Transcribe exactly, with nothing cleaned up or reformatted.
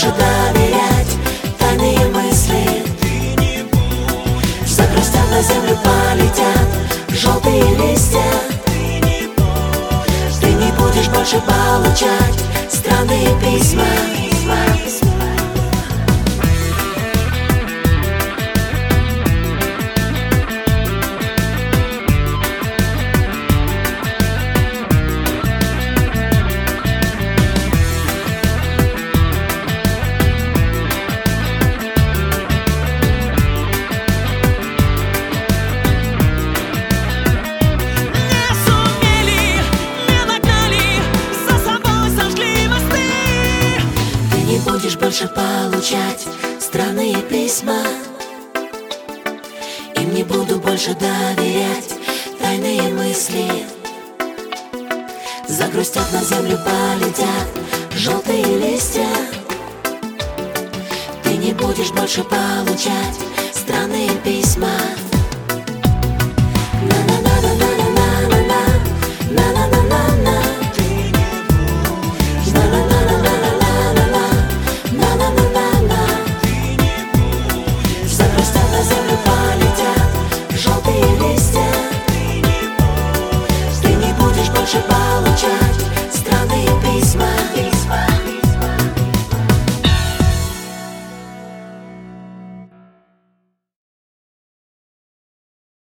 больше доверять тайные мысли. Загрустят, на землю полетят желтые листья. Ты не будешь больше получать странные письма. Будешь больше получать странные письма. Им не буду больше доверять тайные мысли. Загрустят, на землю полетят желтые листья. Ты не будешь больше получать